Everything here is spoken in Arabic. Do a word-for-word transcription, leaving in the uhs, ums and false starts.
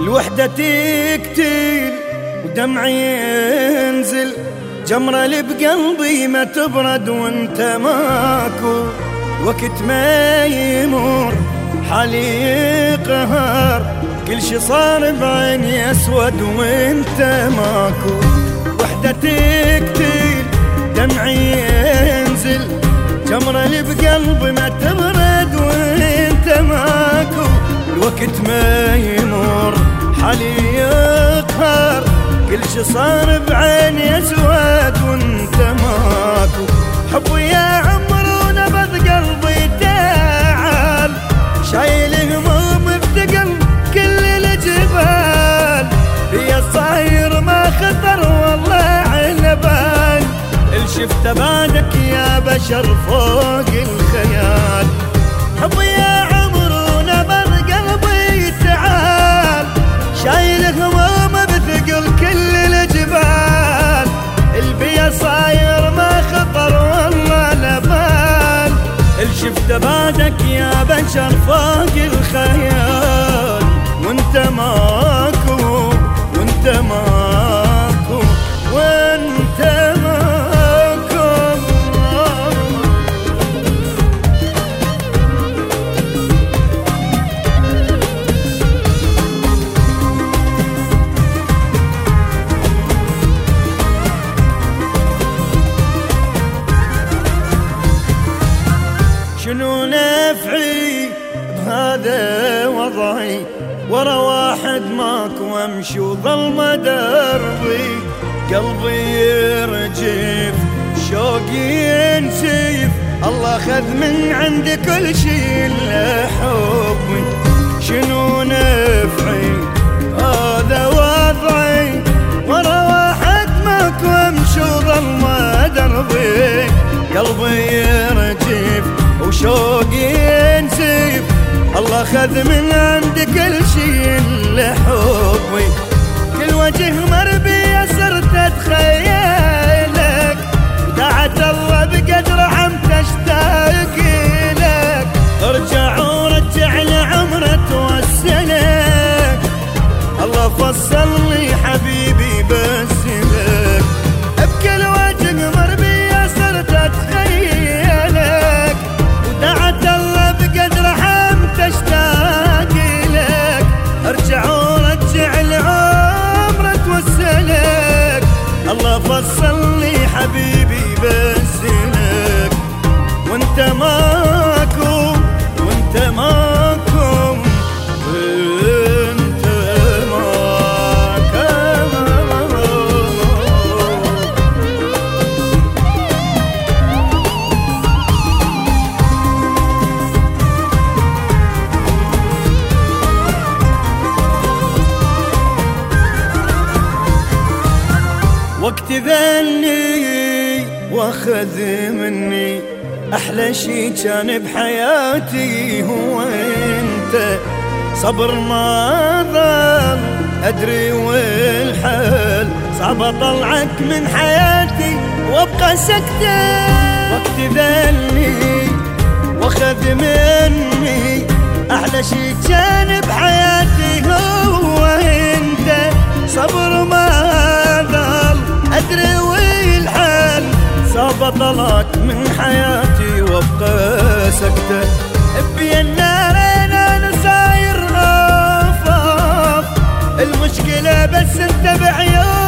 الوحدة تقتل ودمعي ينزل، جمرة اللي بقلبي ما تبرد وانت ماكو. وقت ما يمر حالي يقهر، كل شي صار بعيني اسود وانت ماكو. وحدة تقتل دمعي ينزل، جمرة اللي بقلبي ما تبرد وانت ماكو. الوقت ما يمر حالي يقهر، كل شي صار بعيني اسود وانت ماكو. حبي يا عمر ونبض قلبي تعال، شايل هموم بثقل كل الجبال. يا صاير ما خطر والله على بال، الشفت بعدك يا بشر فوق الخيال. حبي يا عمر ونبض قلبي تعال، شايل هموم بثقل كل الجبال. البيا صاير ما خطر والله لبال، الشفت بعدك يا بشر فوق الخيال. وانت ماكو وانت ماكو وانت ماكو. شنو نفعي بهذا وضعي، ورا واحد ماكو امشي وظلمة دربي. قلبي يرجف شوقي ينسيف، الله خذ من عندي كل شي الا حبي. شنو نفعي هذا وضعي، ورا واحد ماكو امشي وظلمة دربي. قلبي يرجف وشوقي ينسيف، الله خذ من عندي كل شي الا حبي. كل وجه مربي صرت اتخيلك، دعت الله بقدر حمت اشتاق لك. ارجع ورجع لعمرة توسلك، الله فصل لي حبيبي بس لك. بكل وجه مربي صرت اتخيلك، ودعت الله بقدر حمت اشتاق لك. ارجع ورجع لعمرة توسلك، الله فصل لي حبيبي بس لك. وانت ماكو وانت ماكو وانت ماكو. وقت ذني واخذ مني، احلى شي كان بحياتي هو انت. صبر ما ظل ادري والحل، صعب اطلعك من حياتي وابقى سكتة. وقت ذني واخذ مني، احلى شي كان بحياتي هو انت. صبر ما ظل ادري والحل، صعب اطلعك من حياتي وابقى سكتة. ابي النارين انا ساير افاف، المشكلة بس انت بعيون